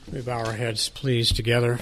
We bow our heads, please, together.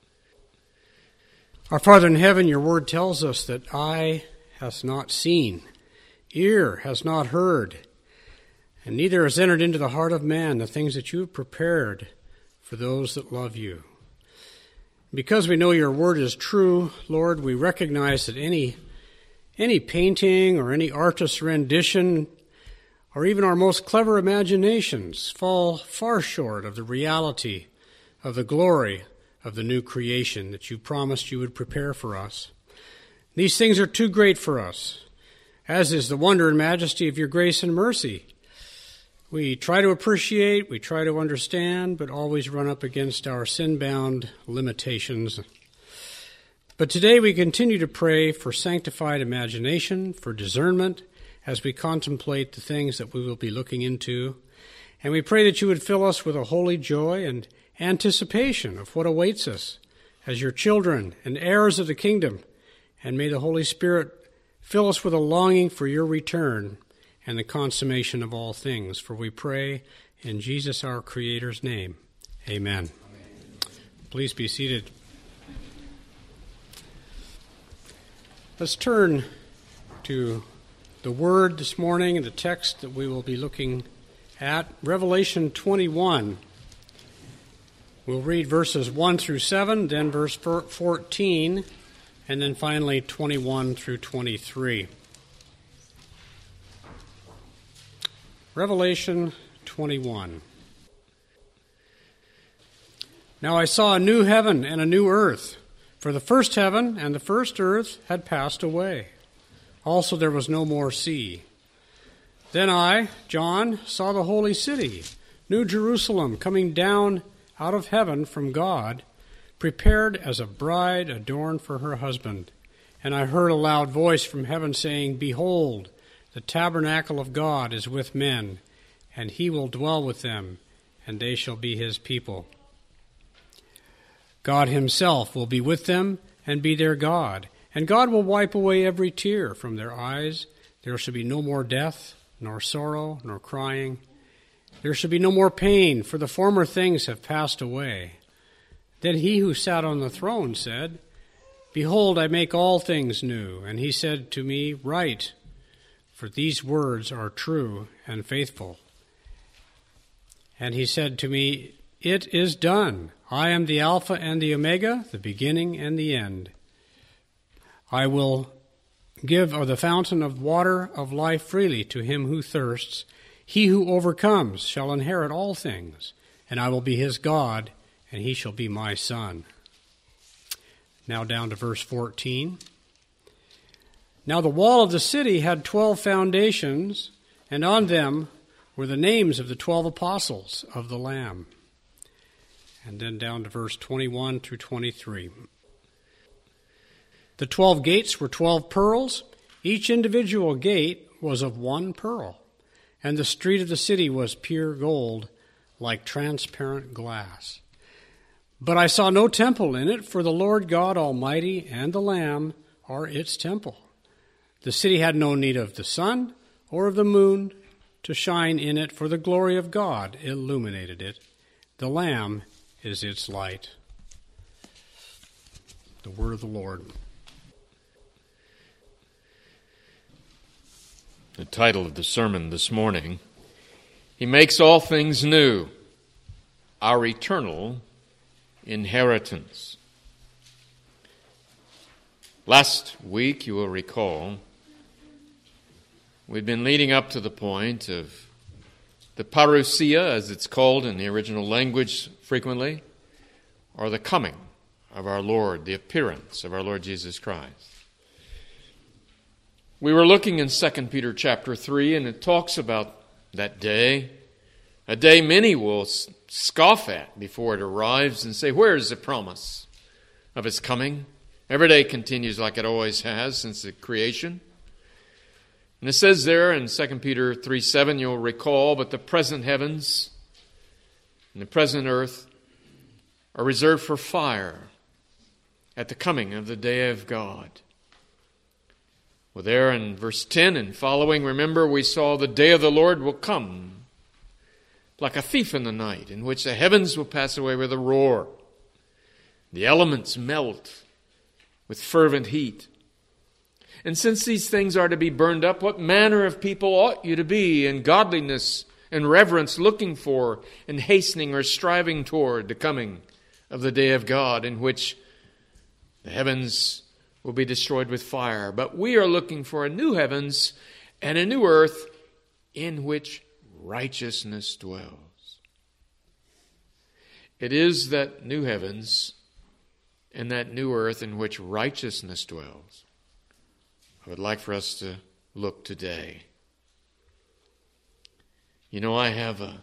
Our Father in heaven, your word tells us that eye has not seen, ear has not heard, and neither has entered into the heart of man the things that you have prepared for those that love you. Because we know your word is true, Lord, we recognize that any painting or any artist's rendition or even our most clever imaginations fall far short of the reality of the glory of the new creation that you promised you would prepare for us. These things are too great for us, as is the wonder and majesty of your grace and mercy. We try to appreciate, we try to understand, but always run up against our sin-bound limitations. But today we continue to pray for sanctified imagination, for discernment, as we contemplate the things that we will be looking into. And we pray that you would fill us with a holy joy and anticipation of what awaits us as your children and heirs of the kingdom. And may the Holy Spirit fill us with a longing for your return and the consummation of all things. For we pray in Jesus our Creator's name. Amen. Please be seated. Let's turn to the Word this morning and the text that we will be looking at. Revelation 21. We'll read verses 1 through 7, then verse 14, and then finally 21 through 23. Revelation 21. Now I saw a new heaven and a new earth, for the first heaven and the first earth had passed away. Also there was no more sea. Then I, John, saw the holy city, New Jerusalem, coming down out of heaven from God, prepared as a bride adorned for her husband. And I heard a loud voice from heaven saying, Behold, the tabernacle of God is with men, and he will dwell with them, and they shall be his people. God himself will be with them and be their God, and God will wipe away every tear from their eyes. There shall be no more death, nor sorrow, nor crying. There shall be no more pain, for the former things have passed away. Then he who sat on the throne said, Behold, I make all things new. And he said to me, Write, for these words are true and faithful. And he said to me, It is done. I am the Alpha and the Omega, the beginning and the end. I will give of the fountain of water of life freely to him who thirsts. He who overcomes shall inherit all things, and I will be his God, and he shall be my son. Now down to verse 14. Now the wall of the city had 12 foundations, and on them were the names of the 12 apostles of the Lamb. And then down to verse 21 through 23. The 12 gates were 12 pearls. Each individual gate was of one pearl. And the street of the city was pure gold, like transparent glass. But I saw no temple in it, for the Lord God Almighty and the Lamb are its temple. The city had no need of the sun or of the moon to shine in it, for the glory of God illuminated it. The Lamb is its light. The word of the Lord. The title of the sermon this morning, He Makes All Things New, Our Eternal Inheritance. Last week, you will recall, we've been leading up to the point of the parousia, as it's called in the original language frequently, or the coming of our Lord, the appearance of our Lord Jesus Christ. We were looking in 2 Peter chapter 3, and it talks about that day, a day many will scoff at before it arrives and say, where is the promise of its coming? Every day continues like it always has since the creation. And it says there in 2 Peter 3:7, you'll recall, but the present heavens and the present earth are reserved for fire at the coming of the day of God. Well, there in verse 10 and following, remember, we saw the day of the Lord will come like a thief in the night, in which the heavens will pass away with a roar. The elements melt with fervent heat. And since these things are to be burned up, what manner of people ought you to be in godliness and reverence, looking for and hastening or striving toward the coming of the day of God, in which the heavens will be destroyed with fire? But we are looking for a new heavens and a new earth in which righteousness dwells. It is that new heavens and that new earth in which righteousness dwells I would like for us to look today. You know, I have a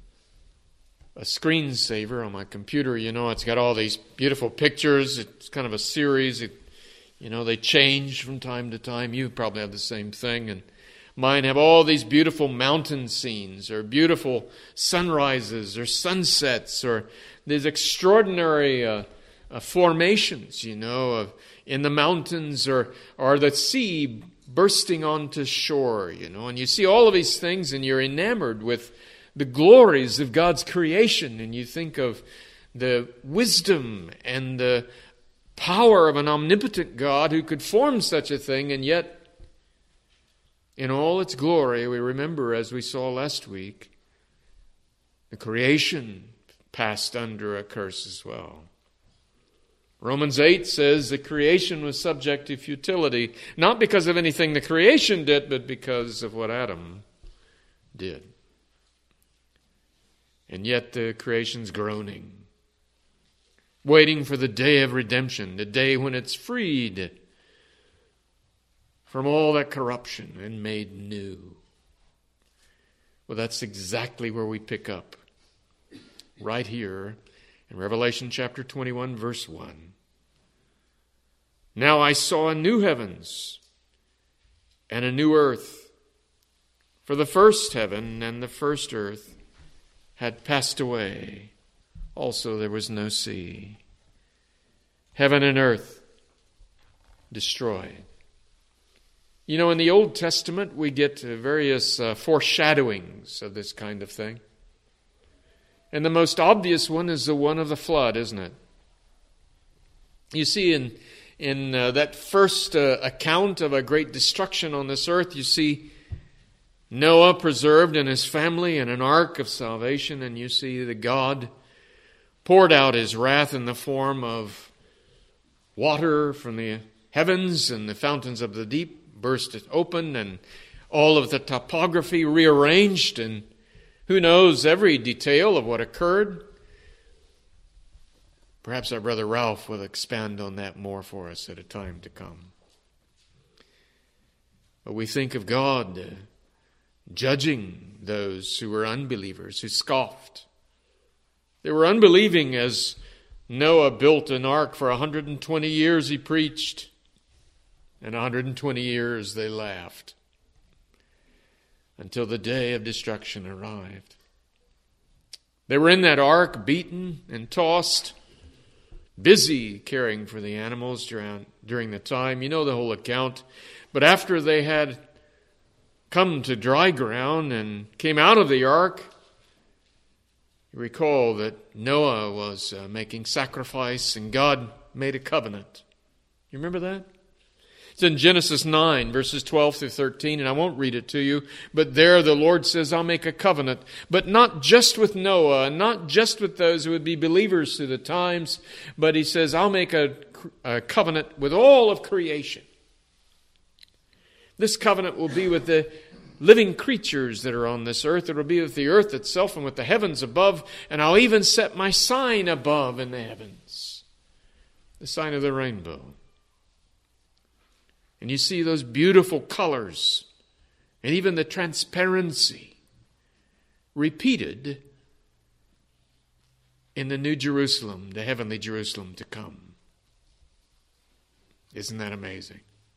screensaver on my computer. You know, it's got all these beautiful pictures. It's kind of a series. They change from time to time. You probably have the same thing. And mine have all these beautiful mountain scenes, or beautiful sunrises, or sunsets, or these extraordinary formations, in the mountains, or the sea bursting onto shore, and you see all of these things and you're enamored with the glories of God's creation, and you think of the wisdom and the power of an omnipotent God who could form such a thing, and yet in all its glory, we remember, as we saw last week, the creation passed under a curse as well. Romans 8 says the creation was subject to futility, not because of anything the creation did, but because of what Adam did. And yet the creation's groaning, waiting for the day of redemption, the day when it's freed from all that corruption and made new. Well, that's exactly where we pick up, right here in Revelation chapter 21, verse 1. Now I saw a new heavens and a new earth, for the first heaven and the first earth had passed away. Also there was no sea. Heaven and earth destroyed. You know, in the Old Testament, we get various foreshadowings of this kind of thing. And the most obvious one is the one of the flood, isn't it? You see, in that first account of a great destruction on this earth, you see Noah preserved and his family in an ark of salvation, and you see that God poured out his wrath in the form of water from the heavens, and the fountains of the deep burst open, and all of the topography rearranged, and who knows every detail of what occurred. Perhaps our brother Ralph will expand on that more for us at a time to come. But we think of God judging those who were unbelievers, who scoffed. They were unbelieving as Noah built an ark. For 120 years he preached, and 120 years they laughed, until the day of destruction arrived. They were in that ark, beaten and tossed, busy caring for the animals during the time. You know the whole account. But after they had come to dry ground and came out of the ark, you recall that Noah was making sacrifice, and God made a covenant. You remember that? It's in Genesis 9, verses 12 through 13, and I won't read it to you, but there the Lord says, I'll make a covenant, but not just with Noah, and not just with those who would be believers through the times, but he says, I'll make a covenant with all of creation. This covenant will be with the living creatures that are on this earth. It will be with the earth itself and with the heavens above, and I'll even set my sign above in the heavens, the sign of the rainbow. And you see those beautiful colors and even the transparency repeated in the New Jerusalem, the heavenly Jerusalem to come. Isn't that amazing?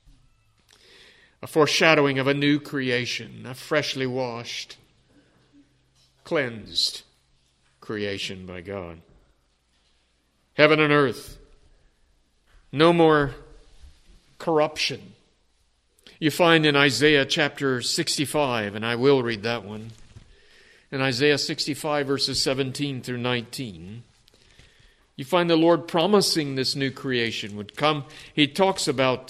A foreshadowing of a new creation, a freshly washed, cleansed creation by God. Heaven and earth, no more corruption. You find in Isaiah chapter 65, and I will read that one, in Isaiah 65, verses 17 through 19, you find the Lord promising this new creation would come. He talks about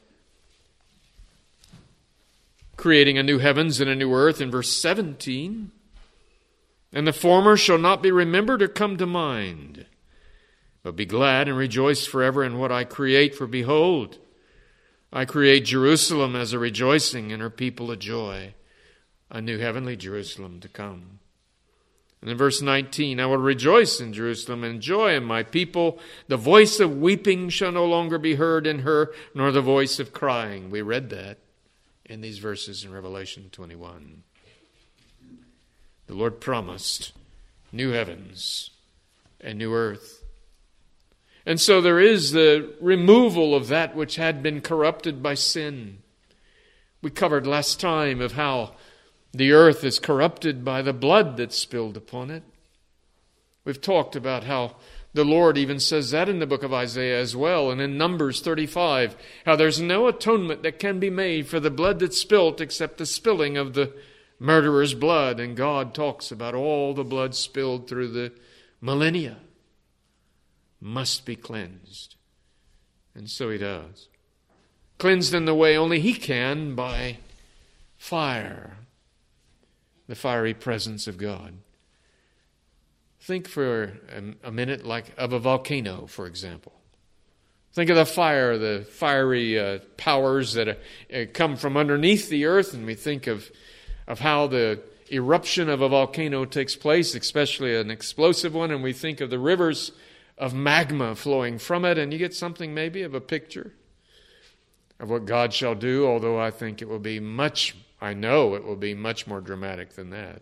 creating a new heavens and a new earth in verse 17. And the former shall not be remembered or come to mind, but be glad and rejoice forever in what I create. For behold, I create Jerusalem as a rejoicing and her people a joy, a new heavenly Jerusalem to come. And in verse 19, I will rejoice in Jerusalem and joy in my people. The voice of weeping shall no longer be heard in her, nor the voice of crying. We read that in these verses in Revelation 21. The Lord promised new heavens and new earth. And so there is the removal of that which had been corrupted by sin. We covered last time of how the earth is corrupted by the blood that's spilled upon it. We've talked about how the Lord even says that in the book of Isaiah as well, and in Numbers 35, how there's no atonement that can be made for the blood that's spilt except the spilling of the murderer's blood. And God talks about all the blood spilled through the millennia must be cleansed. And so he does. Cleansed in the way only he can, by fire, the fiery presence of God. Think for a minute of a volcano, for example. Think of the fire, the fiery powers that come from underneath the earth, and we think of how the eruption of a volcano takes place, especially an explosive one, and we think of the rivers of magma flowing from it, and you get something maybe of a picture of what God shall do, although I think it will be much more dramatic than that.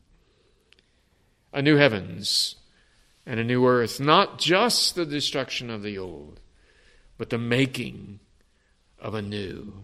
A new heavens and a new earth, not just the destruction of the old, but the making of a new.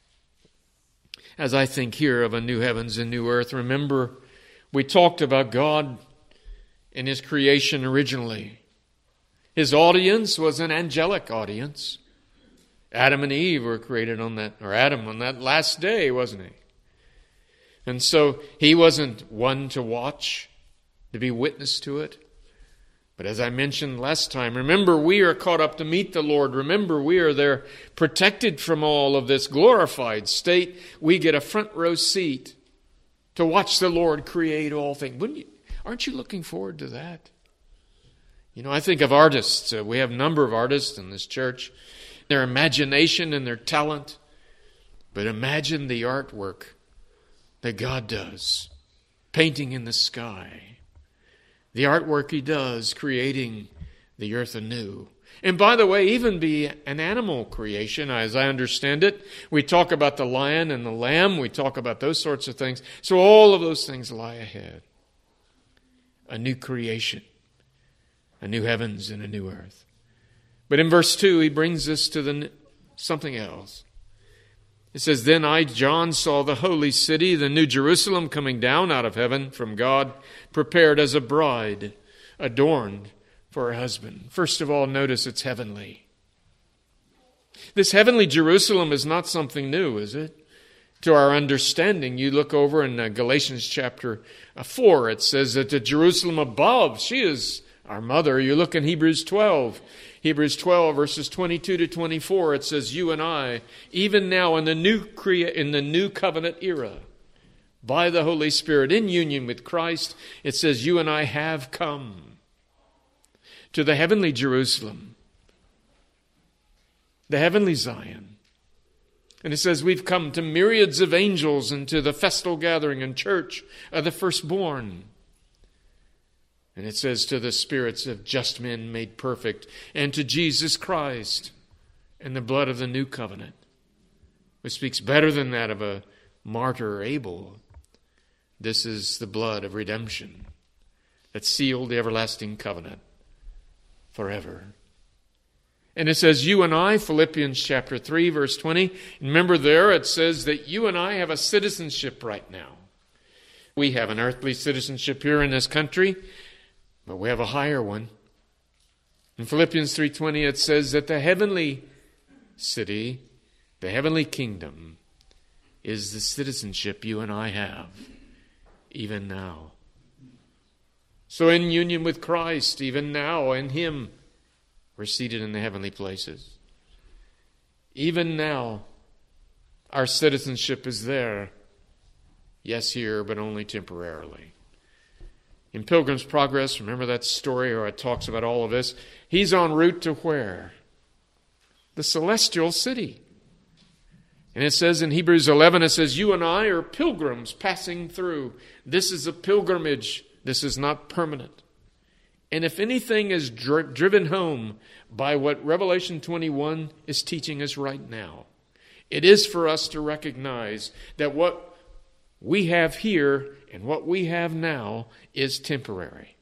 As I think here of a new heavens and new earth, remember we talked about God in His creation originally. His audience was an angelic audience. Adam and Eve were created on that last day, wasn't he? And so he wasn't one to watch, to be witness to it. But as I mentioned last time, remember we are caught up to meet the Lord. Remember we are there protected from all of this glorified state. We get a front row seat to watch the Lord create all things. Aren't you looking forward to that? You know, I think of artists. We have a number of artists in this church. Their imagination and their talent. But imagine the artwork that God does. Painting in the sky. The artwork He does, creating the earth anew. And by the way, even be an animal creation, as I understand it. We talk about the lion and the lamb. We talk about those sorts of things. So all of those things lie ahead. A new creation. A new heavens and a new earth. But in verse 2, he brings us to something else. It says, Then I, John, saw the holy city, the new Jerusalem, coming down out of heaven from God, prepared as a bride, adorned for her husband. First of all, notice it's heavenly. This heavenly Jerusalem is not something new, is it? To our understanding, you look over in Galatians chapter 4, it says that the Jerusalem above, she is our mother. You look in Hebrews 12. Hebrews 12, verses 22 to 24, it says, You and I, even now in the new covenant era, by the Holy Spirit, in union with Christ, it says, You and I have come to the heavenly Jerusalem, the heavenly Zion. And it says, We've come to myriads of angels and to the festal gathering and church of the firstborn. And it says, to the spirits of just men made perfect, and to Jesus Christ and the blood of the new covenant, which speaks better than that of a martyr Abel. This is the blood of redemption that sealed the everlasting covenant forever. And it says, you and I, Philippians chapter 3, verse 20. Remember there it says that you and I have a citizenship right now. We have an earthly citizenship here in this country, but we have a higher one. In Philippians 3:20 it says that the heavenly city, the heavenly kingdom, is the citizenship you and I have, even now. So in union with Christ, even now in Him, we're seated in the heavenly places. Even now, our citizenship is there. Yes, here, but only temporarily. In Pilgrim's Progress, remember that story where it talks about all of this? He's en route to where? The celestial city. And it says in Hebrews 11, it says, you and I are pilgrims passing through. This is a pilgrimage. This is not permanent. And if anything is driven home by what Revelation 21 is teaching us right now, it is for us to recognize that what we have here and what we have now is temporary.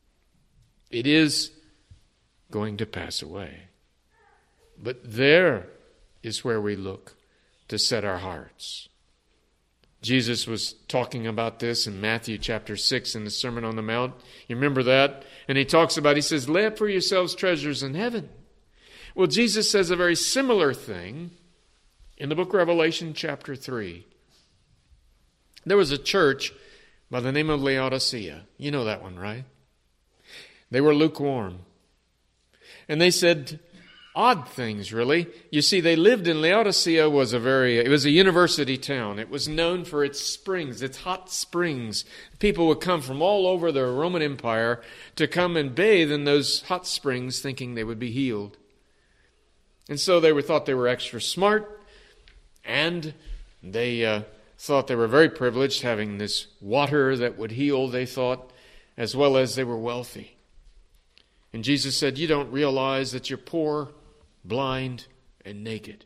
It is going to pass away. But there is where we look to set our hearts. Jesus was talking about this in Matthew chapter 6 in the Sermon on the Mount. You remember that? And he talks about, he says, lay up for yourselves treasures in heaven. Well, Jesus says a very similar thing in the book of Revelation chapter 3. There was a church by the name of Laodicea. You know that one, right? They were lukewarm. And they said odd things, really. You see, they lived in Laodicea. It was a university town. It was known for its springs, its hot springs. People would come from all over the Roman Empire to come and bathe in those hot springs, thinking they would be healed. And so they thought they were extra smart, and they thought they were very privileged having this water that would heal, they thought, as well as they were wealthy. And Jesus said, you don't realize that you're poor, blind, and naked.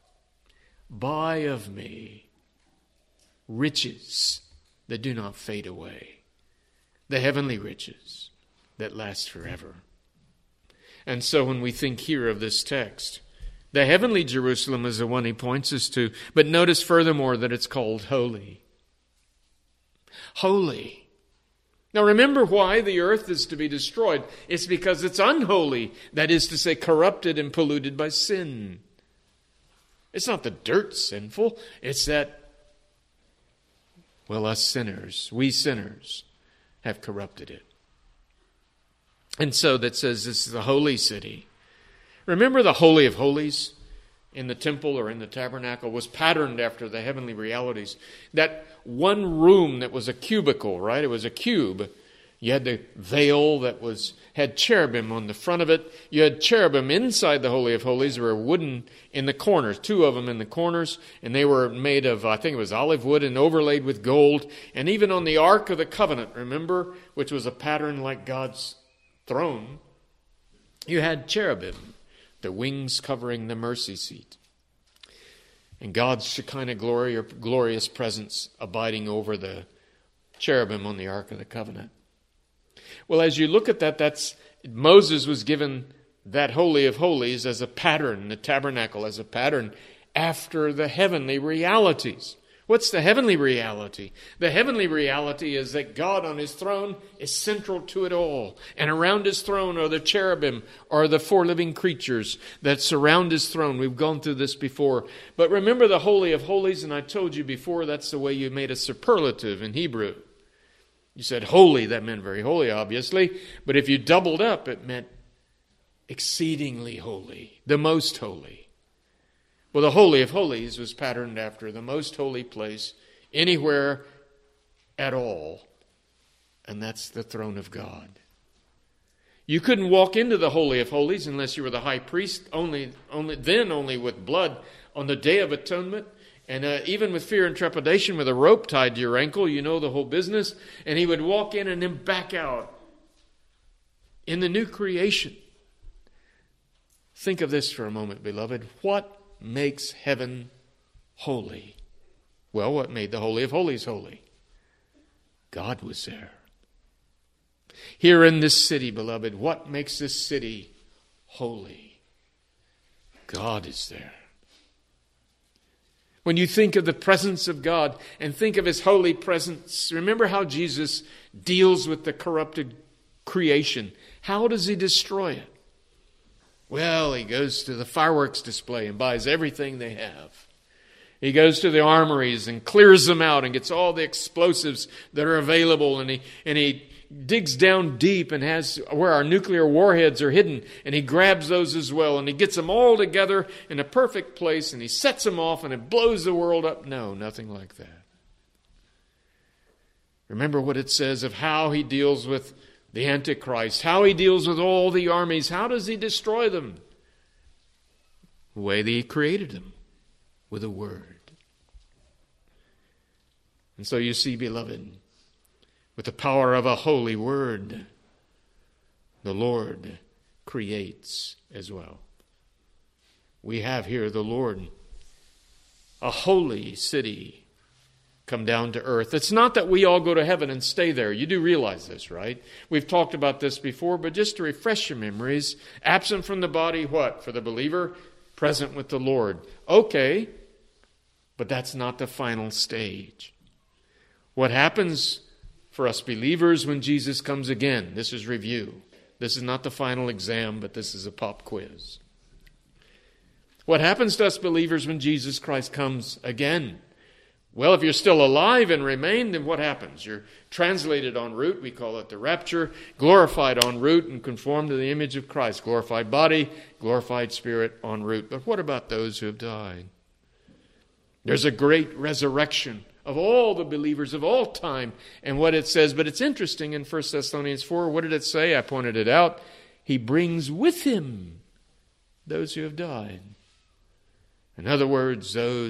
Buy of me riches that do not fade away, the heavenly riches that last forever. And so when we think here of this text, the heavenly Jerusalem is the one he points us to. But notice furthermore that it's called holy. Holy. Now remember why the earth is to be destroyed. It's because it's unholy. That is to say, corrupted and polluted by sin. It's not the dirt sinful. It's that, well, us sinners, we sinners, have corrupted it. And so that says this is a holy city. Remember the Holy of Holies in the temple or in the tabernacle was patterned after the heavenly realities. That one room that was a cubicle, right? It was a cube. You had the veil that had cherubim on the front of it. You had cherubim inside the Holy of Holies. They were wooden in the corners, 2 of them in the corners, and they were made of, I think it was olive wood and overlaid with gold. And even on the Ark of the Covenant, remember, which was a pattern like God's throne, you had cherubim, the wings covering the mercy seat. And God's Shekinah glory or glorious presence abiding over the cherubim on the Ark of the Covenant. Well, as you look at that, Moses was given that Holy of Holies as a pattern, the tabernacle as a pattern after the heavenly realities. What's the heavenly reality? The heavenly reality is that God on his throne is central to it all. And around his throne are the cherubim, or the 4 living creatures that surround his throne. We've gone through this before. But remember the Holy of Holies, and I told you before that's the way you made a superlative in Hebrew. You said holy, that meant very holy, obviously. But if you doubled up, it meant exceedingly holy, the most holy. Well, the Holy of Holies was patterned after the most holy place anywhere at all, and that's the throne of God. You couldn't walk into the Holy of Holies unless you were the high priest, only with blood on the Day of Atonement, and even with fear and trepidation with a rope tied to your ankle, you know the whole business, and he would walk in and then back out in the new creation. Think of this for a moment, beloved. What makes heaven holy? Well, what made the Holy of Holies holy? God was there. Here in this city, beloved, what makes this city holy? God is there. When you think of the presence of God and think of his holy presence, remember how Jesus deals with the corrupted creation. How does he destroy it? Well, he goes to the fireworks display and buys everything they have. He goes to the armories and clears them out and gets all the explosives that are available, and he digs down deep and has where our nuclear warheads are hidden, and he grabs those as well, and he gets them all together in a perfect place, and he sets them off, and it blows the world up. No, nothing like that. Remember what it says of how he deals with the Antichrist, how he deals with all the armies. How does he destroy them? The way that he created them, with a word. And so you see, beloved, with the power of a holy word, the Lord creates as well. We have here the Lord, a holy city, come down to earth. It's not that we all go to heaven and stay there. You do realize this, right? We've talked about this before, but just to refresh your memories, absent from the body, what? For the believer, present with the Lord. Okay, but that's not the final stage. What happens for us believers when Jesus comes again? This is review. This is not the final exam, but this is a pop quiz. What happens to us believers when Jesus Christ comes again? Well, if you're still alive and remain, then what happens? You're translated en route. We call it the rapture. Glorified en route and conformed to the image of Christ. Glorified body, glorified spirit en route. But what about those who have died? There's a great resurrection of all the believers of all time. And what it says, but it's interesting in 1 Thessalonians 4, what did it say? I pointed it out. He brings with him those who have died. In other words,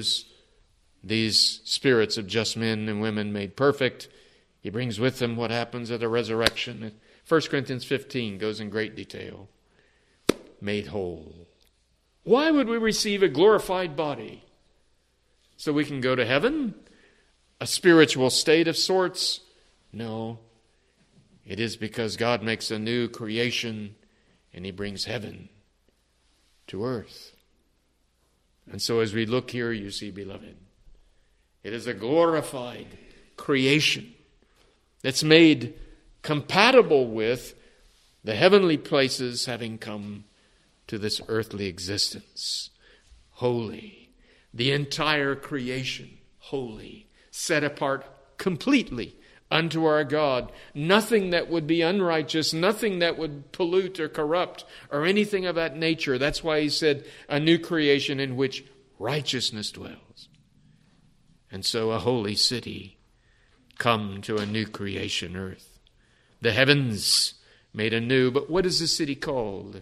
these spirits of just men and women made perfect, he brings with him what happens at the resurrection. 1 Corinthians 15 goes in great detail. Made whole. Why would we receive a glorified body? So we can go to heaven? A spiritual state of sorts? No. It is because God makes a new creation and he brings heaven to earth. And so as we look here, you see, beloved, it is a glorified creation that's made compatible with the heavenly places having come to this earthly existence. Holy. The entire creation, holy. Set apart completely unto our God. Nothing that would be unrighteous, nothing that would pollute or corrupt or anything of that nature. That's why he said a new creation in which righteousness dwells. And so a holy city come to a new creation earth. The heavens made anew. But what is the city called?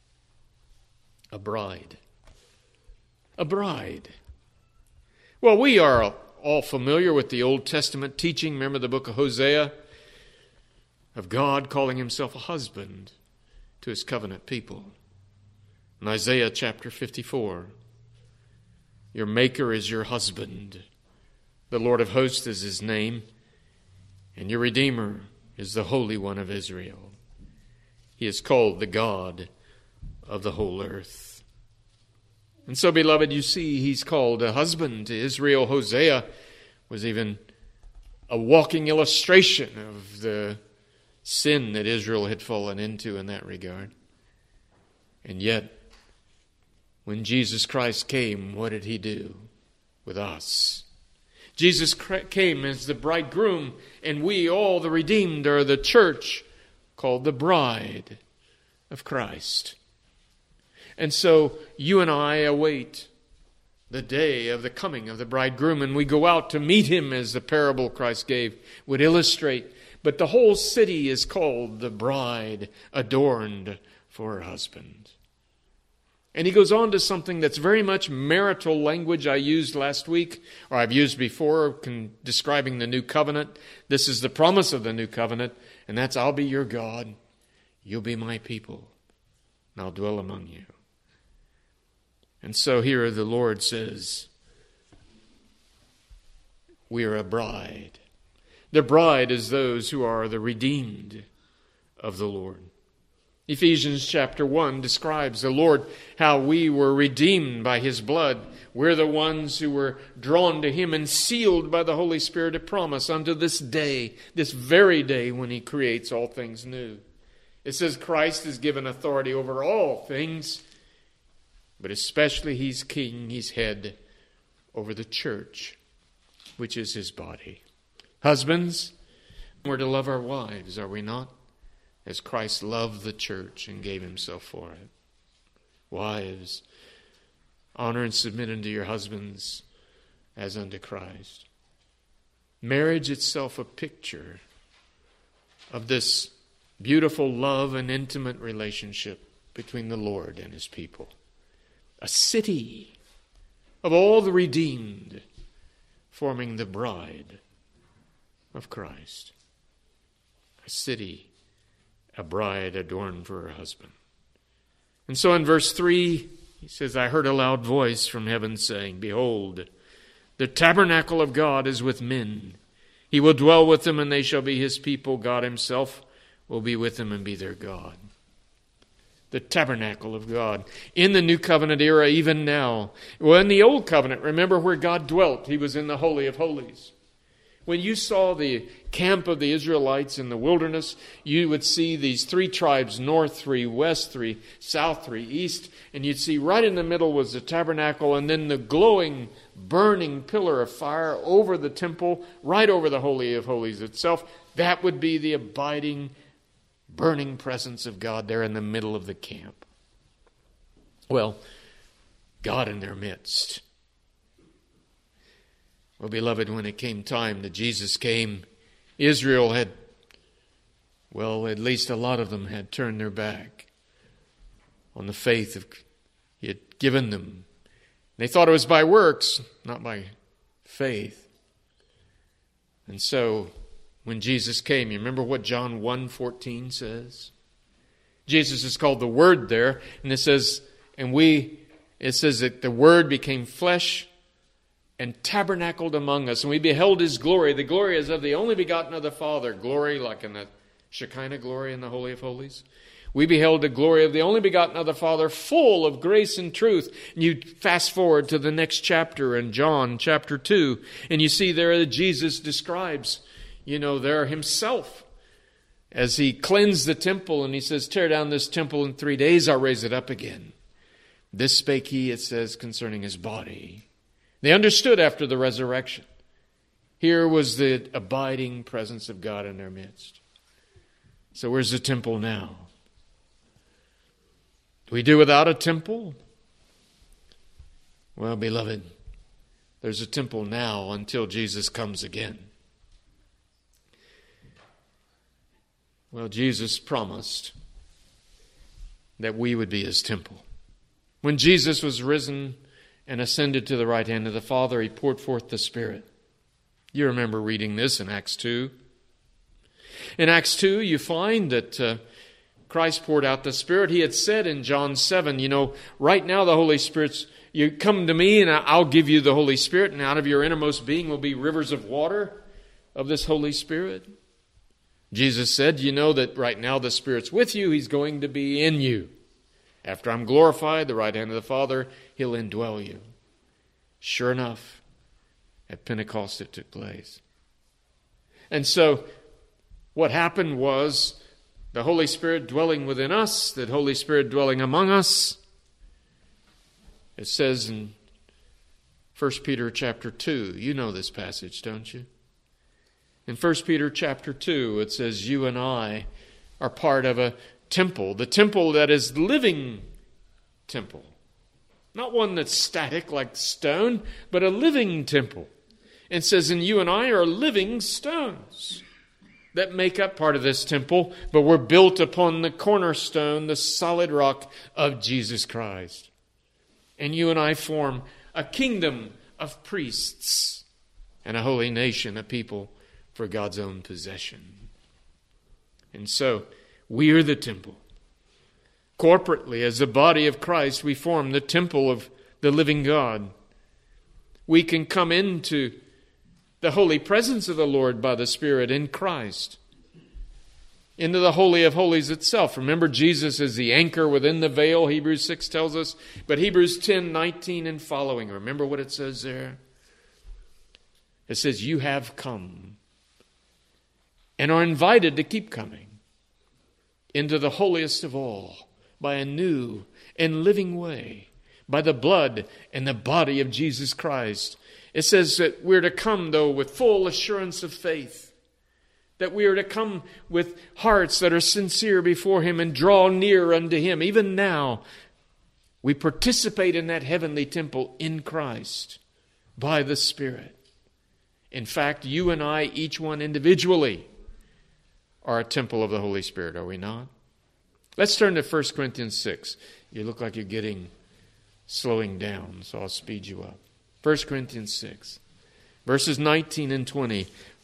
A bride. A bride. Well, we are all familiar with the Old Testament teaching. Remember the book of Hosea? Of God calling himself a husband to his covenant people. In Isaiah chapter 54, your maker is your husband. The Lord of hosts is his name. And your Redeemer is the Holy One of Israel. He is called the God of the whole earth. And so, beloved, you see he's called a husband to Israel. Hosea was even a walking illustration of the sin that Israel had fallen into in that regard. And yet, when Jesus Christ came, what did he do with us? Jesus came as the bridegroom, and we, all the redeemed, are the church called the bride of Christ. And so you and I await the day of the coming of the bridegroom, and we go out to meet him, as the parable Christ gave would illustrate. But the whole city is called the bride adorned for her husband. And he goes on to something that's very much marital language I used last week, or I've used before, describing the new covenant. This is the promise of the new covenant, and that's, I'll be your God, you'll be my people, and I'll dwell among you. And so here the Lord says, we are a bride. The bride is those who are the redeemed of the Lord. Ephesians chapter 1 describes the Lord, how we were redeemed by his blood. We're the ones who were drawn to him and sealed by the Holy Spirit of promise unto this day, this very day when he creates all things new. It says Christ is given authority over all things, but especially he's king, he's head over the church, which is his body. Husbands, We're to love our wives, are we not? As Christ loved the church and gave himself for it. Wives, honor and submit unto your husbands as unto Christ. Marriage itself a picture of this beautiful love and intimate relationship between the Lord and his people. A city of all the redeemed forming the bride of Christ. A city, a bride adorned for her husband. And so in verse 3, he says, I heard a loud voice from heaven saying, Behold, the tabernacle of God is with men. He will dwell with them, and they shall be his people. God himself will be with them and be their God. The tabernacle of God. In the New Covenant era, even now. Well, in the Old Covenant, remember where God dwelt. He was in the Holy of Holies. When you saw the camp of the Israelites in the wilderness, you would see these three tribes, north 3, west 3, south 3, east, and you'd see right in the middle was the tabernacle, and then the glowing, burning pillar of fire over the temple, right over the Holy of Holies itself. That would be the abiding, burning presence of God there in the middle of the camp. Well, God in their midst. Well, beloved, when it came time that Jesus came, Israel had, well, at least a lot of them had turned their back on the faith he had given them. They thought it was by works, not by faith. And so, when Jesus came, you remember what John 1:14 says? Jesus is called the Word there, and it says that the Word became flesh and tabernacled among us, and we beheld his glory. The glory is of the only begotten of the Father. Glory like in the Shekinah glory in the Holy of Holies. We beheld the glory of the only begotten of the Father, full of grace and truth. And you fast forward to the next chapter in John chapter 2, and you see there that Jesus describes, there himself, as he cleansed the temple, and he says, tear down this temple in 3 days, I'll raise it up again. This spake he, it says, concerning his body. They understood after the resurrection. Here was the abiding presence of God in their midst. So where's the temple now? Do we do without a temple? Well, beloved, there's a temple now until Jesus comes again. Well, Jesus promised that we would be his temple. When Jesus was risen and ascended to the right hand of the Father, he poured forth the Spirit. You remember reading this in Acts 2. In Acts 2, you find that Christ poured out the Spirit. He had said in John 7, right now the Holy Spirit's, you come to me and I'll give you the Holy Spirit, and out of your innermost being will be rivers of water of this Holy Spirit. Jesus said, that right now the Spirit's with you, he's going to be in you. After I'm glorified, the right hand of the Father, he'll indwell you. Sure enough, at Pentecost it took place. And so, what happened was the Holy Spirit dwelling within us, the Holy Spirit dwelling among us. It says in 1 Peter chapter 2, you know this passage, don't you? In 1 Peter chapter 2, it says, you and I are part of a temple, the temple that is living temple. Not one that's static like stone, but a living temple. It says, and you and I are living stones that make up part of this temple, but we're built upon the cornerstone, the solid rock of Jesus Christ. And you and I form a kingdom of priests and a holy nation, a people for God's own possession. And so, we are the temple. Corporately, as the body of Christ, we form the temple of the living God. We can come into the holy presence of the Lord by the Spirit in Christ, into the Holy of Holies itself. Remember, Jesus is the anchor within the veil, Hebrews 6 tells us. But Hebrews 10:19 and following, remember what it says there? It says, you have come and are invited to keep coming into the holiest of all by a new and living way, by the blood and the body of Jesus Christ. It says that we're to come, though, with full assurance of faith, that we are to come with hearts that are sincere before Him and draw near unto Him. Even now, we participate in that heavenly temple in Christ by the Spirit. In fact, you and I, each one individually, are a temple of the Holy Spirit, are we not? Let's turn to 1 Corinthians 6. You look like you're slowing down, so I'll speed you up. 1 Corinthians 6, verses 19 and 20.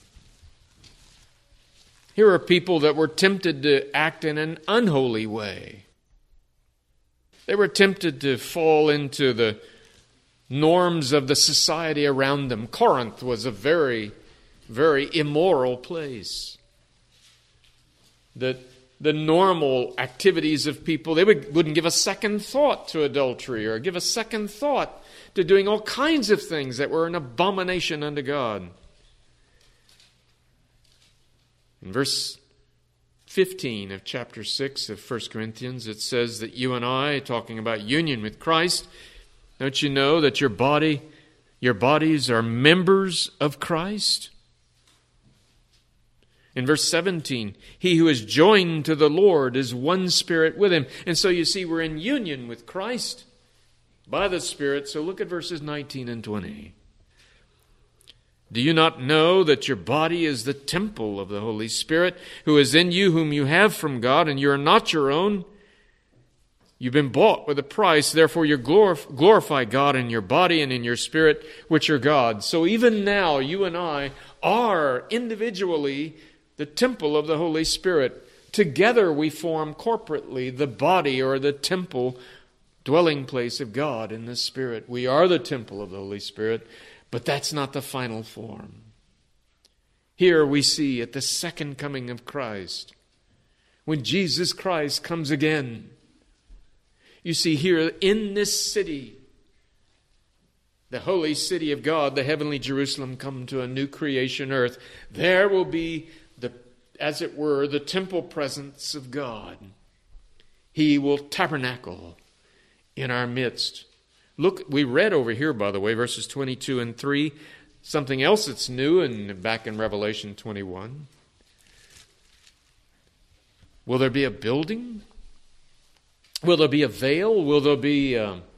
Here are people that were tempted to act in an unholy way. They were tempted to fall into the norms of the society around them. Corinth was a very, very immoral place. The normal activities of people, they wouldn't give a second thought to adultery or give a second thought to doing all kinds of things that were an abomination unto God. In verse 15 of chapter 6 of 1 Corinthians, it says that you and I, talking about union with Christ, don't you know that your bodies are members of Christ? In verse 17, he who is joined to the Lord is one spirit with Him. And so you see, we're in union with Christ by the Spirit. So look at verses 19 and 20. Do you not know that your body is the temple of the Holy Spirit, who is in you, whom you have from God, and you are not your own? You've been bought with a price, therefore you glorify God in your body and in your spirit, which are God's. So even now, you and I are individually the temple of the Holy Spirit. Together we form corporately the body or the temple, dwelling place of God in the Spirit. We are the temple of the Holy Spirit. But that's not the final form. Here we see at the second coming of Christ, when Jesus Christ comes again, you see here in this city, the holy city of God, the heavenly Jerusalem, come to a new creation earth. There will be, as it were, the temple presence of God. He will tabernacle in our midst. Look, we read over here, by the way, verses 22 and 3, something else that's new back in Revelation 21. Will there be a building? Will there be a veil? Will there be,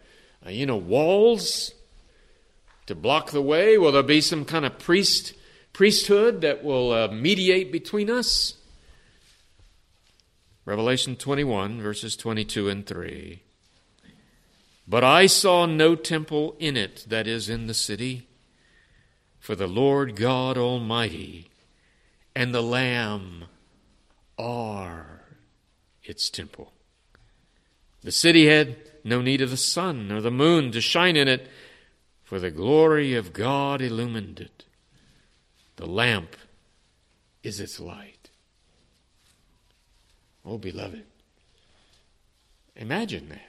walls to block the way? Will there be some kind of priesthood that will mediate between us? Revelation 21, verses 22 and 3. But I saw no temple in it, that is, in the city, for the Lord God Almighty and the Lamb are its temple. The city had no need of the sun or the moon to shine in it, for the glory of God illumined it. The lamp is its light. Oh, beloved, imagine that.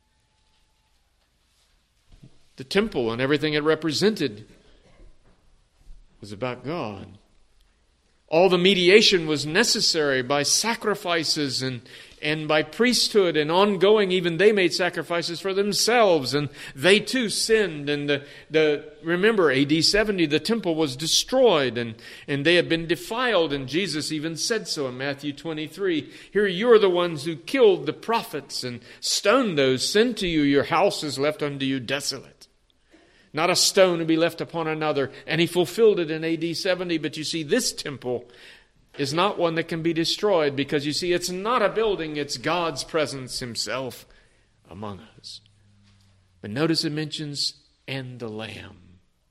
The temple and everything it represented was about God. All the mediation was necessary by sacrifices and by priesthood and ongoing. Even they made sacrifices for themselves, and they too sinned. And remember, AD 70, the temple was destroyed, and they had been defiled. And Jesus even said so in Matthew 23. Here you're the ones who killed the prophets and stoned those sent to you. Your house is left unto you desolate. Not a stone to be left upon another. And he fulfilled it in AD 70. But you see, this temple is not one that can be destroyed, because you see, it's not a building, it's God's presence Himself among us. But notice it mentions, and the Lamb.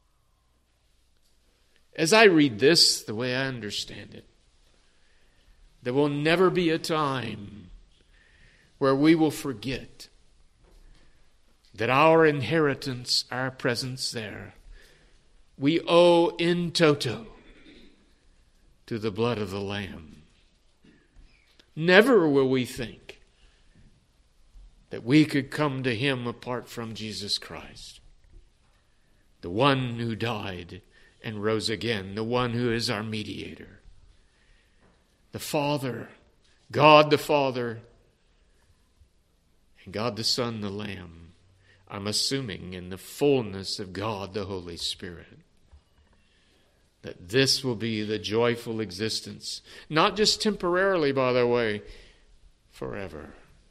As I read this, the way I understand it, there will never be a time where we will forget that our inheritance, our presence there, we owe in toto to the blood of the Lamb. Never will we think that we could come to Him apart from Jesus Christ, the one who died and rose again, the one who is our mediator. The Father, God the Father, and God the Son, the Lamb. I'm assuming in the fullness of God the Holy Spirit. that this will be the joyful existence. Not just temporarily, by the way, forever.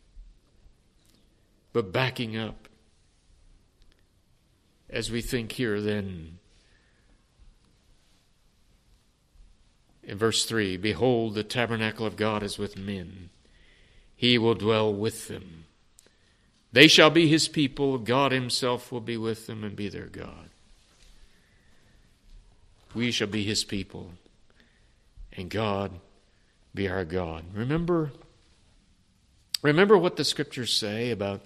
But backing up, as we think here then, in verse 3, behold, the tabernacle of God is with men. He will dwell with them. They shall be his people. God himself will be with them and be their God. We shall be his people, and God be our God. Remember what the scriptures say about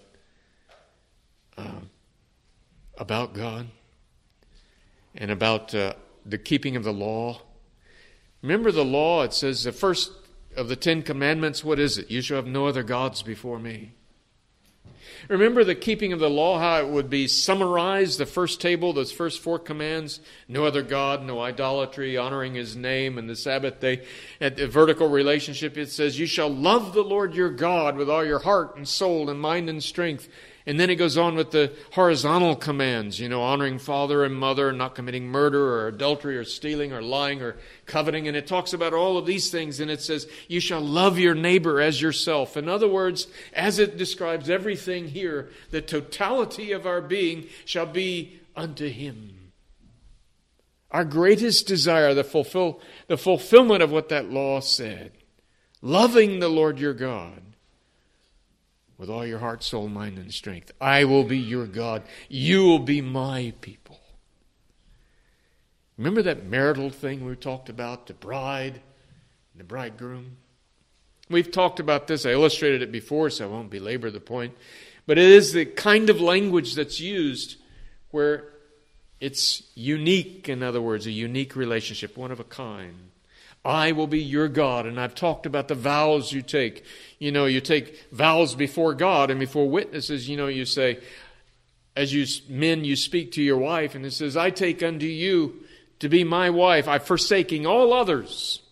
God and about the keeping of the law. Remember the law, it says the first of the 10 commandments, what is it? You shall have no other gods before me. Remember the keeping of the law, how it would be summarized, the first table, those first 4 commands, no other God, no idolatry, honoring his name, and the Sabbath day. At the vertical relationship, it says, you shall love the Lord your God with all your heart and soul and mind and strength. And then it goes on with the horizontal commands, honoring father and mother, not committing murder or adultery or stealing or lying or coveting. And it talks about all of these things, and it says, you shall love your neighbor as yourself. In other words, as it describes everything here, the totality of our being shall be unto him. Our greatest desire, the fulfillment of what that law said, loving the Lord your God with all your heart, soul, mind, and strength. I will be your God. You will be my people. Remember that marital thing we talked about, the bride and the bridegroom? We've talked about this. I illustrated it before, so I won't belabor the point. But it is the kind of language that's used where it's unique, in other words, a unique relationship, one of a kind. I will be your God. And I've talked about the vows you take. You take vows before God and before witnesses. You say, as you men, you speak to your wife, and it says, I take unto you to be my wife. I forsaking all others.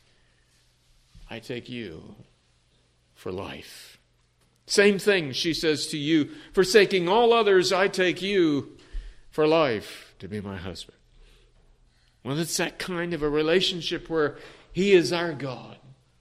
I take you for life. Same thing she says to you, forsaking all others, I take you for life to be my husband. Well, it's that kind of a relationship where he is our God.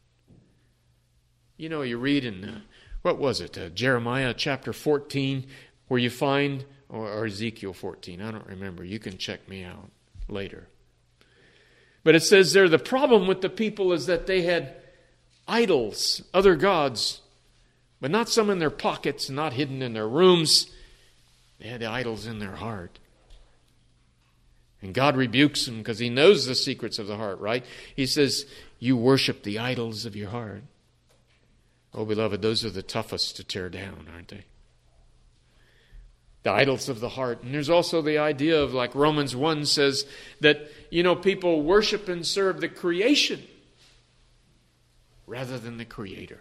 You read in, Jeremiah chapter 14, where you find, or Ezekiel 14, I don't remember. You can check me out later. But it says there, the problem with the people is that they had idols, other gods, but not some in their pockets, not hidden in their rooms. They had idols in their heart. And God rebukes them because he knows the secrets of the heart, right? He says, you worship the idols of your heart. Oh, beloved, those are the toughest to tear down, aren't they? The idols of the heart. And there's also the idea of, like Romans 1 says, that, people worship and serve the creation rather than the Creator.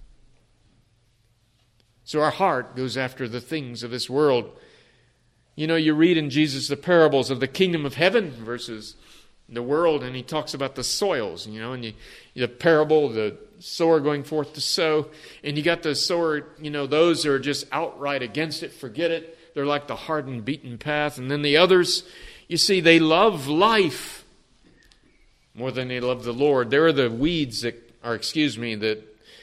So our heart goes after the things of this world. You read in Jesus the parables of the kingdom of heaven versus the world, and he talks about the soils, and the parable, the sower going forth to sow, and you got the sower, those who are just outright against it, forget it. They're like the hardened, beaten path. And then the others, you see, they love life more than they love the Lord. They're the weeds the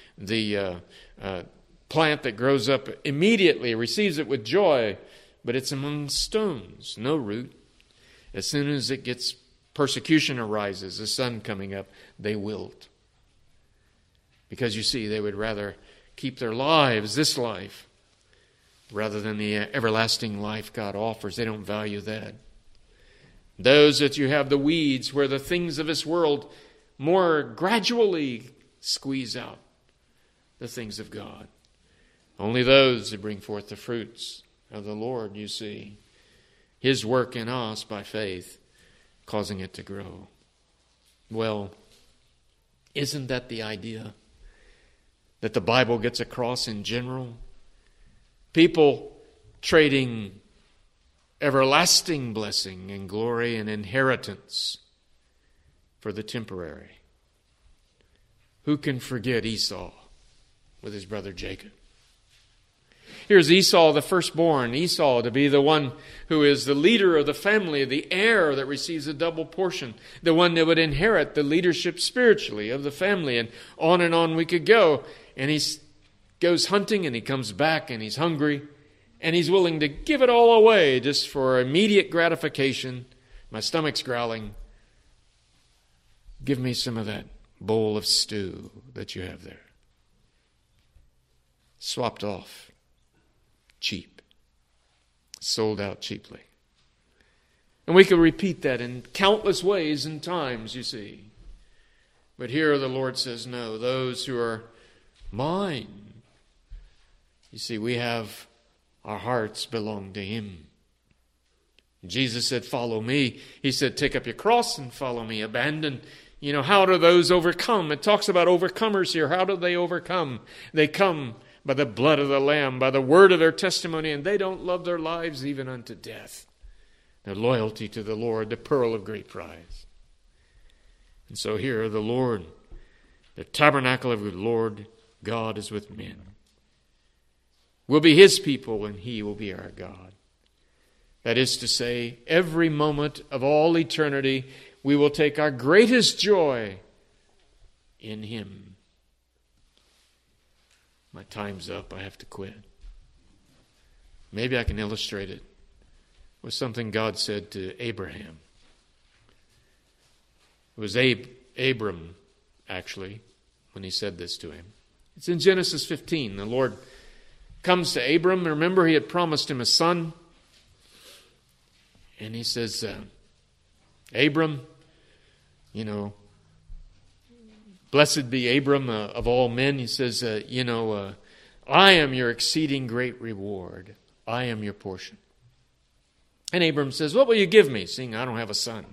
plant that grows up immediately, receives it with joy, but it's among stones, no root. As soon as it gets persecution arises, the sun coming up, they wilt. Because you see, they would rather keep their lives, this life, rather than the everlasting life God offers. They don't value that. Those that you have the weeds, where the things of this world more gradually squeeze out the things of God. Only those that bring forth the fruits of the Lord, you see. His work in us by faith, causing it to grow. Well, isn't that the idea that the Bible gets across in general? People trading everlasting blessing and glory and inheritance for the temporary. Who can forget Esau with his brother Jacob? Here's Esau, the firstborn, Esau to be the one who is the leader of the family, the heir that receives a double portion, the one that would inherit the leadership spiritually of the family, and on we could go. And he goes hunting and he comes back and he's hungry and he's willing to give it all away just for immediate gratification. My stomach's growling. Give me some of that bowl of stew that you have there. Swapped off. Cheap. Sold out cheaply. And we could repeat that in countless ways and times, you see. But here the Lord says, no, those who are mine. You see, we have our hearts belong to Him. Jesus said, follow me. He said, take up your cross and follow me. Abandon. How do those overcome? It talks about overcomers here. How do they overcome? They come by the blood of the Lamb, by the word of their testimony, and they don't love their lives even unto death. Their loyalty to the Lord, the pearl of great price. And so here the Lord, the tabernacle of the Lord God is with men. We'll be His people and He will be our God. That is to say, every moment of all eternity, we will take our greatest joy in Him. My time's up. I have to quit. Maybe I can illustrate it with something God said to Abraham. It was Abram, actually, when He said this to him. It's in Genesis 15. The Lord comes to Abram. Remember, He had promised him a son. And He says, Abram, blessed be Abram of all men. He says, I am your exceeding great reward. I am your portion. And Abram says, what will you give me, seeing I don't have a son?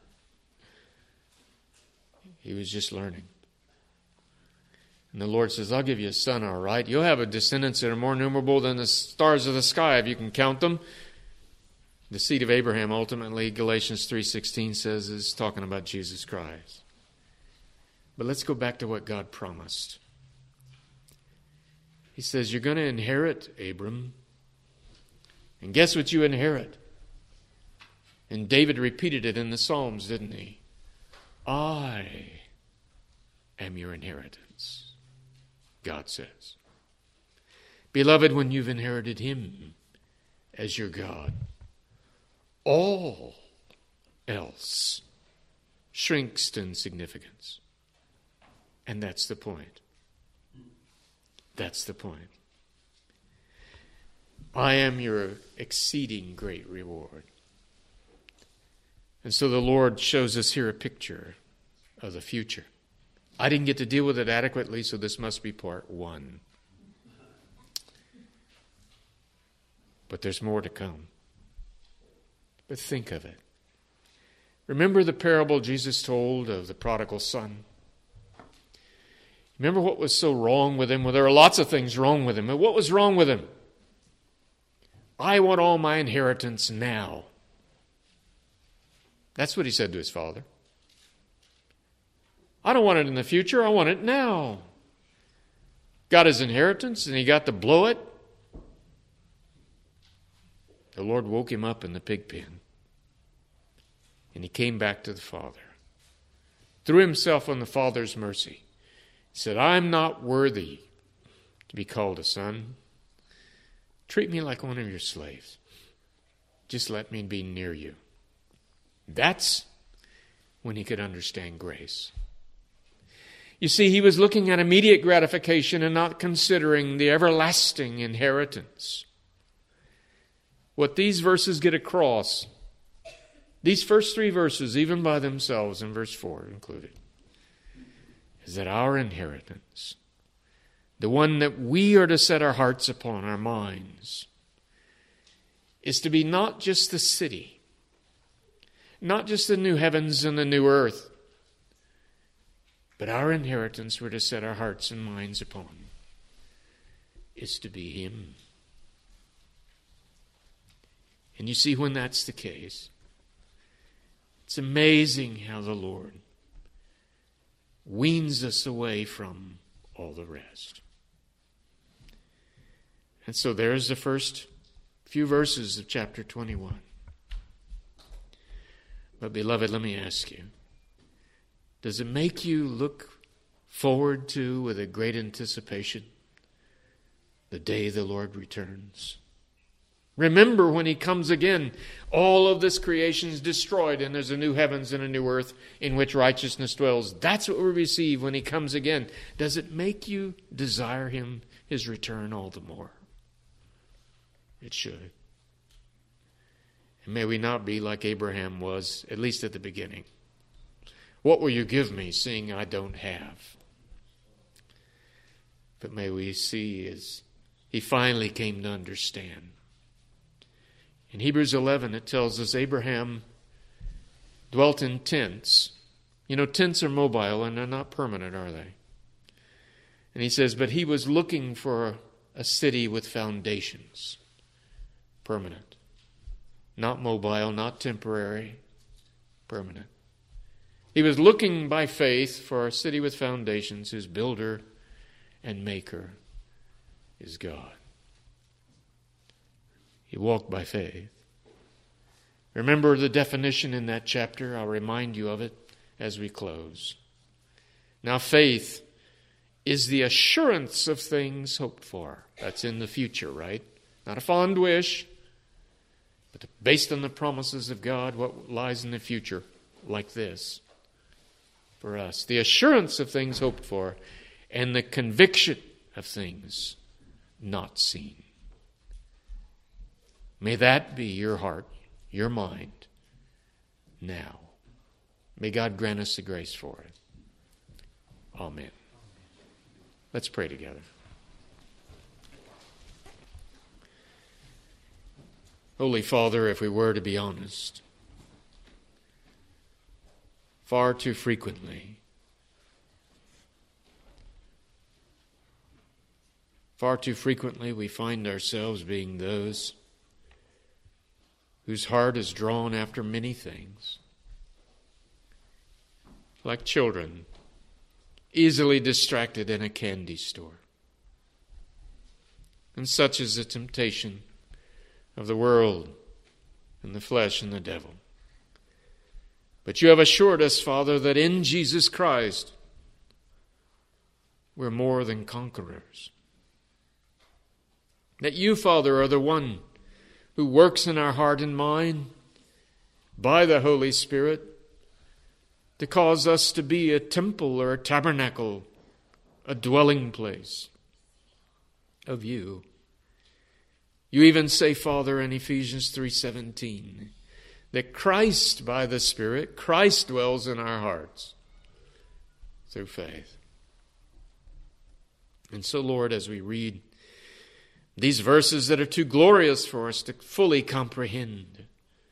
He was just learning. And the Lord says, I'll give you a son, all right. You'll have a descendants that are more numerable than the stars of the sky, if you can count them. The seed of Abraham, ultimately, Galatians 3:16 says, is talking about Jesus Christ. But let's go back to what God promised. He says, you're going to inherit, Abram. And guess what you inherit? And David repeated it in the Psalms, didn't he? I am your inheritance, God says. Beloved, when you've inherited Him as your God, all else shrinks to insignificance. And that's the point. That's the point. I am your exceeding great reward. And so the Lord shows us here a picture of the future. I didn't get to deal with it adequately, so this must be part 1. But there's more to come. But think of it. Remember the parable Jesus told of the prodigal son? Remember what was so wrong with him? Well, there are lots of things wrong with him. But what was wrong with him? I want all my inheritance now. That's what he said to his father. I don't want it in the future. I want it now. Got his inheritance and he got to blow it. The Lord woke him up in the pig pen. And he came back to the Father. Threw himself on the Father's mercy. He said, I'm not worthy to be called a son. Treat me like one of your slaves. Just let me be near you. That's when he could understand grace. You see, he was looking at immediate gratification and not considering the everlasting inheritance. What these verses get across, these first 3 verses, even by themselves, and verse 4 included, is that our inheritance, the one that we are to set our hearts upon, our minds, is to be not just the city, not just the new heavens and the new earth, but our inheritance we're to set our hearts and minds upon is to be Him. And you see, when that's the case, it's amazing how the Lord weans us away from all the rest. And so there's the first few verses of chapter 21. But beloved, let me ask you, does it make you look forward to, with a great anticipation, the day the Lord returns? Remember when he comes again, all of this creation is destroyed and there's a new heavens and a new earth in which righteousness dwells. That's what we receive when he comes again. Does it make you desire him, his return, all the more? It should. And may we not be like Abraham was, at least at the beginning. What will you give me, seeing I don't have? But may we see as he finally came to understand. In Hebrews 11, it tells us Abraham dwelt in tents. You know, tents are mobile and they're not permanent, are they? And he says, but he was looking for a city with foundations. Permanent. Not mobile, not temporary. Permanent. He was looking by faith for a city with foundations whose builder and maker is God. He walked by faith. Remember the definition in that chapter. I'll remind you of it as we close. Now, faith is the assurance of things hoped for. That's in the future, right? Not a fond wish, but based on the promises of God, what lies in the future, like this for us. The assurance of things hoped for and the conviction of things not seen. May that be your heart, your mind, now. May God grant us the grace for it. Amen. Let's pray together. Holy Father, if we were to be honest, far too frequently we find ourselves being those whose heart is drawn after many things, like children easily distracted in a candy store. And such is the temptation of the world and the flesh and the devil. But you have assured us, Father, that in Jesus Christ we're more than conquerors. That you, Father, are the one who works in our heart and mind by the Holy Spirit to cause us to be a temple or a tabernacle, a dwelling place of you. You even say, Father, in Ephesians 3:17, that Christ, by the Spirit, Christ dwells in our hearts through faith. And so, Lord, as we read these verses that are too glorious for us to fully comprehend,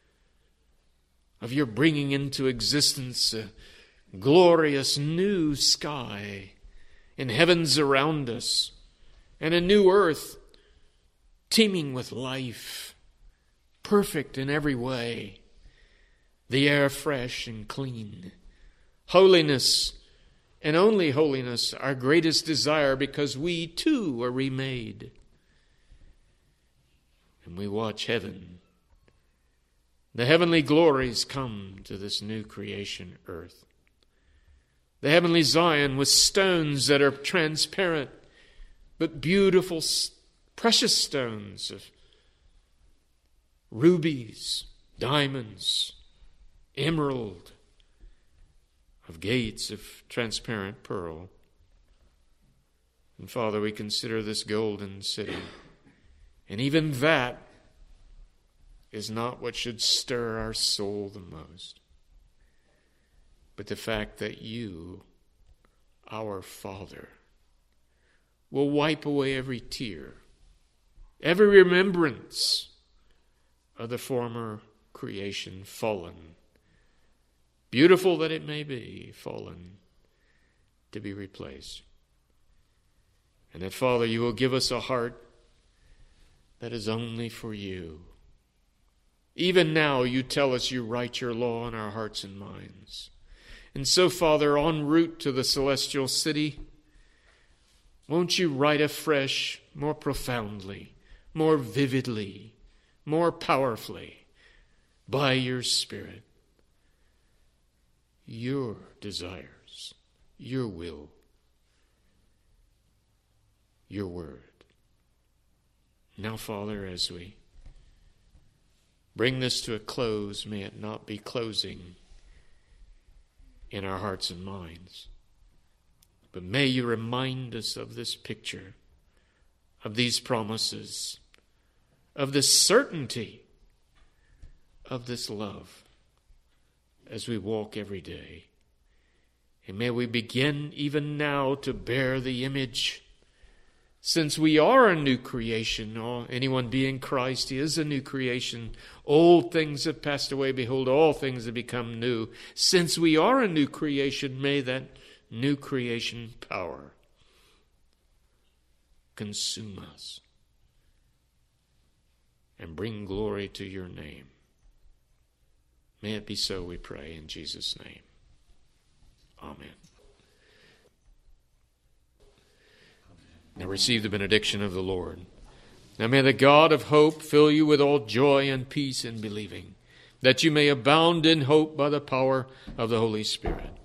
of your bringing into existence a glorious new sky and heavens around us, and a new earth teeming with life, perfect in every way, the air fresh and clean, holiness and only holiness our greatest desire, because we too are remade. And we watch heaven. The heavenly glories come to this new creation earth. The heavenly Zion with stones that are transparent, but beautiful, precious stones of rubies, diamonds, emerald, of gates of transparent pearl. And Father, we consider this golden city. And even that is not what should stir our soul the most, but the fact that you, our Father, will wipe away every tear, every remembrance of the former creation fallen, beautiful that it may be, fallen, to be replaced. And that, Father, you will give us a heart that is only for you. Even now you tell us you write your law in our hearts and minds. And so, Father, en route to the celestial city, won't you write afresh, more profoundly, more vividly, more powerfully by your Spirit, your desires, your will, your word. Now, Father, as we bring this to a close, may it not be closing in our hearts and minds, but may you remind us of this picture, of these promises, of this certainty, of this love as we walk every day. And may we begin even now to bear the image. Since we are a new creation, or anyone being Christ, he is a new creation. Old things have passed away. Behold, all things have become new. Since we are a new creation, may that new creation power consume us and bring glory to your name. May it be so, we pray, in Jesus' name. Amen. Now receive the benediction of the Lord. Now may the God of hope fill you with all joy and peace in believing, that you may abound in hope by the power of the Holy Spirit.